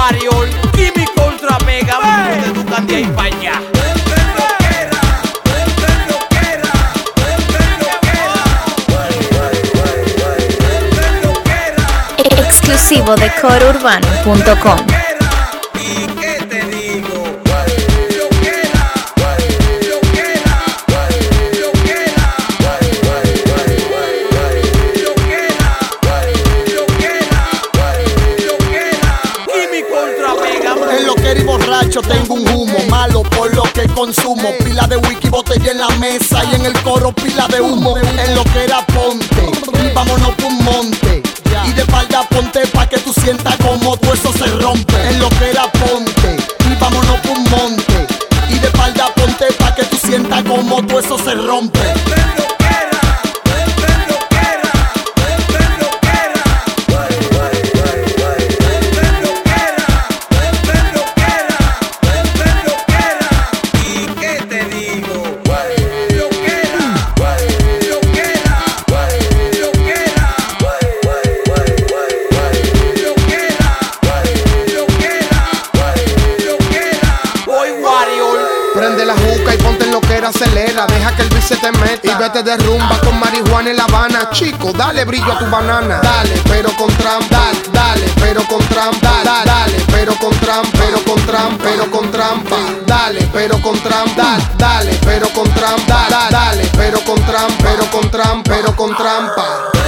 Warrior, Químico Ultra Mega, de tu de ahí para allá. Exclusivo de coreurbano.com. Tengo un humo malo por lo que consumo. Pila de whisky, botella en la mesa y en el coro pila de humo. En lo que era ponte y vámonos por un monte. Y de espalda ponte pa' que tú sientas como tu eso se rompe. En lo que era ponte y vámonos por un monte. Y de espalda ponte pa' que tú sientas como tu eso se rompe. Acelera, deja que el beat se te meta y vete de rumba con marihuana en La Habana. Chico, dale brillo a tu banana. Dale, pero con trampa. Dale, pero con trampa. Dale, pero con trampa. Pero con trampa. Pero con trampa. Dale, pero con trampa. Dale, pero con trampa. Dale, pero con trampa. Pero con trampa. Pero con trampa.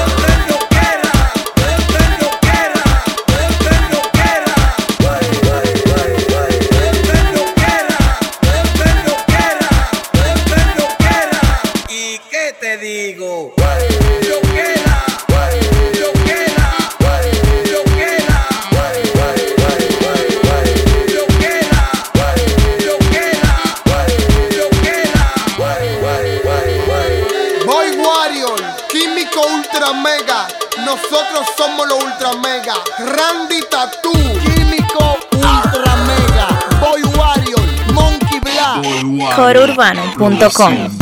Ultra Mega, nosotros somos los Ultra Mega. Randy Tattoo, Químico Ultra Mega, Boy Warrior, Monkey Black. coreurbano.com.